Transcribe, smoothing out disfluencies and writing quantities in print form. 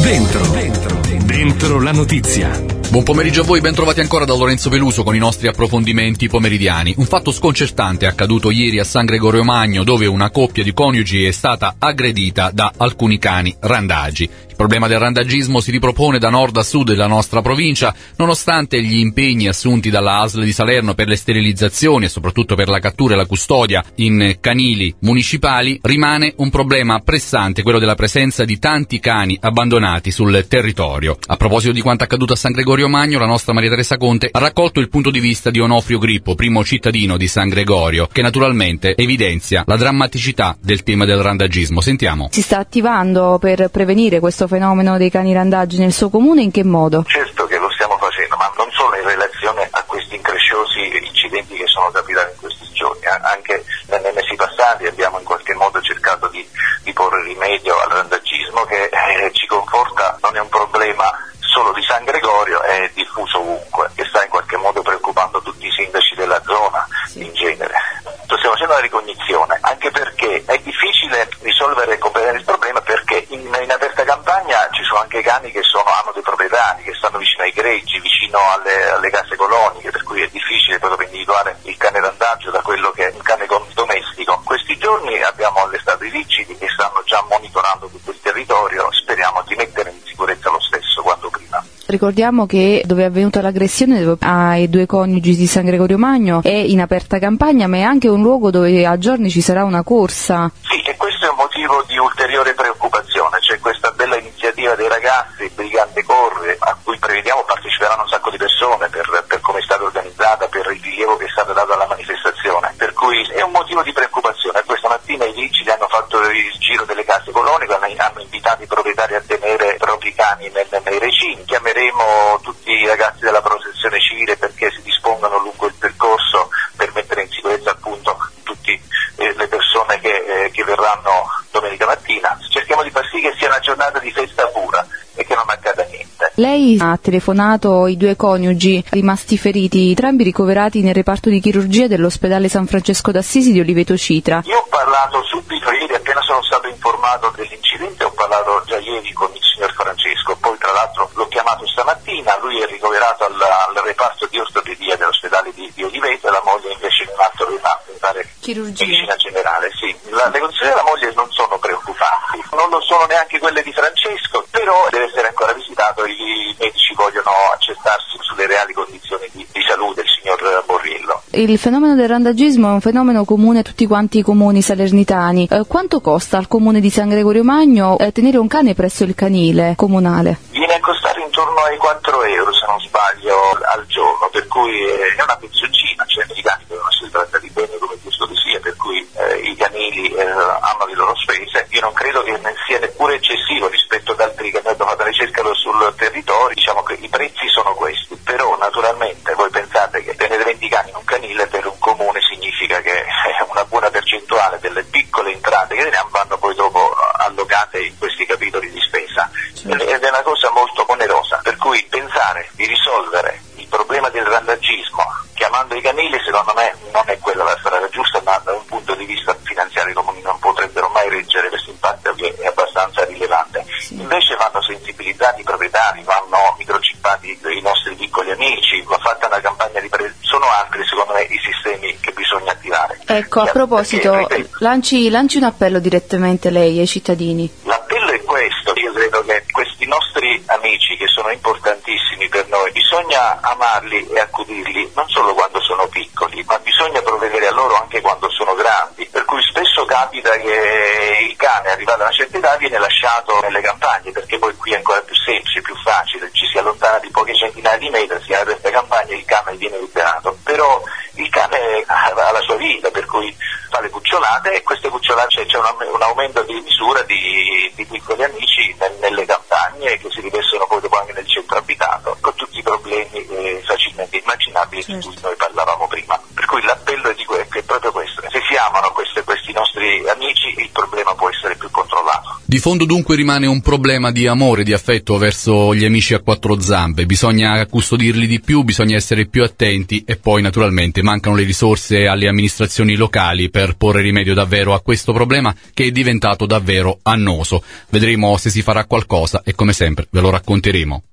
Dentro la notizia. Buon pomeriggio a voi, ben trovati ancora da Lorenzo Peluso con i nostri approfondimenti pomeridiani. Un fatto sconcertante è accaduto ieri a San Gregorio Magno, dove una coppia di coniugi è stata aggredita da alcuni cani randagi. Il problema del randagismo si ripropone da nord a sud della nostra provincia, nonostante gli impegni assunti dalla ASL di Salerno per le sterilizzazioni e soprattutto per la cattura e la custodia in canili municipali, rimane un problema pressante quello della presenza di tanti cani abbandonati sul territorio. A proposito di quanto accaduto a San Gregorio Magno, la nostra Maria Teresa Conte ha raccolto il punto di vista di Onofrio Grippo, primo cittadino di San Gregorio, che naturalmente evidenzia la drammaticità del tema del randagismo. Sentiamo. Si sta attivando per prevenire questo fenomeno dei cani randagi nel suo comune, in che modo? Certo che lo stiamo facendo, ma non solo in relazione a questi incresciosi incidenti che sono capitati in questi giorni, anche nei mesi passati abbiamo in qualche modo cercato di porre rimedio al randagismo che ci conforta, non è un problema solo di San Gregorio, è diffuso ovunque, che sta in qualche modo preoccupando tutti i sindaci della zona in genere. Stiamo facendo una ricognizione, anche perché è difficile risolvere completamente il problema, perché in aperta campagna ci sono anche cani che hanno dei proprietari, che stanno vicino ai greggi, vicino alle case coloniche, per cui è difficile proprio individuare il cane randaggio da quello che è un cane domestico. Questi giorni abbiamo allestato i vigili che stanno già monitorando tutto il territorio, speriamo di mettere in sicurezza lo stesso quanto prima. Ricordiamo che dove è avvenuta l'aggressione ai due coniugi di San Gregorio Magno è in aperta campagna, ma è anche un luogo dove a giorni ci sarà una corsa. Sì, e questo è un motivo di ulteriore preoccupazione. C'è questa bella iniziativa dei ragazzi, Brigante Corre, a cui prevediamo parteciperanno un sacco di persone per come è stata organizzata, per il rilievo che è stato dato alla manifestazione. Per cui è un motivo di preoccupazione. Questa mattina i vigili hanno fatto il giro delle case coloniche, hanno invitato i proprietari a tenere i propri cani nei recinti. Chiameremo tutti i ragazzi della protezione civile perché si dispongano lungo il percorso per mettere in sicurezza appunto tutte le persone che verranno domenica mattina. Cerchiamo di far sì che sia una giornata di festa pura e che non accada niente. Lei ha telefonato i due coniugi rimasti feriti, entrambi ricoverati nel reparto di chirurgia dell'ospedale San Francesco d'Assisi di Oliveto Citra. Io ho parlato subito ieri, appena sono stato informato dell'incidente, ho parlato già ieri con il signor Francesco, poi tra l'altro l'ho chiamato stamattina, lui è ricoverato al reparto di ortopedia dell'ospedale di Oliveto e la moglie invece in un altro reparto, chirurgia. Medicina generale, sì. Le condizioni della moglie non sono preoccupanti, non lo sono neanche quelle di Francesco, però deve essere ancora visitato, i medici vogliono accertarsi sulle reali condizioni di salute del signor Borrillo. Il fenomeno del randagismo è un fenomeno comune a tutti quanti i comuni salernitani. Quanto costa al comune di San Gregorio Magno tenere un cane presso il canile comunale? Viene a costare intorno ai 4 euro, se non sbaglio, al giorno, per cui è una pezzoncina, cioè i cani devono essere trattati bene come giusto che sia, per cui i canili hanno le loro spese. Io non credo che sia neppure eccessivo rispetto ad altri che noi abbiamo fatto ricerca sul territorio, diciamo che i prezzi sono questi, però naturalmente voi pensate che tenere 20 cani in un canile per un comune significa che una buona percentuale delle piccole entrate che teniamo vanno poi dopo allocate in questi capitoli di spesa, ed è una cosa molto onerosa, per cui pensare di risolvere il problema del randagismo chiamando i canili secondo me non è quella la strada giusta, ma da un punto di vista finanziario i comuni non potrebbero mai reggere questo impatto che è abbastanza rilevante. Invece vanno sensibilizzati i proprietari, vanno microchippati i nostri piccoli amici, va fatta una campagna di sono altri secondo me i sistemi che bisogna attivare. Ecco, a proposito, lanci un appello direttamente lei ai cittadini. L'appello è questo, io credo che questi nostri amici che sono importantissimi per noi, bisogna amarli e accudirli non solo quando sono piccoli, ma bisogna provvedere a loro anche quando sono grandi, per cui spesso capita che il cane arrivato a una certa età viene lasciato nelle campagne, perché poi qui è ancora più semplice, più facile, ci si allontana di poche centinaia di metri, si apre questa campagna e il cane viene liberato, però il cane ha la sua vita, per cui fa le cucciolate e queste cucciolate c'è un aumento di misura di piccoli amici nelle campagne che si riversano poi dopo anche nel centro abitato, con tutti i problemi facilmente immaginabili di cui noi parlavamo prima. Per cui l'appello è proprio questo: se si amano questi nostri amici il problema può essere più controllato. Di fondo dunque rimane un problema di amore, di affetto verso gli amici a quattro zampe, bisogna custodirli di più, bisogna essere più attenti e poi naturalmente mancano le risorse alle amministrazioni locali per porre rimedio davvero a questo problema che è diventato davvero annoso. Vedremo se si farà qualcosa e come sempre ve lo racconteremo.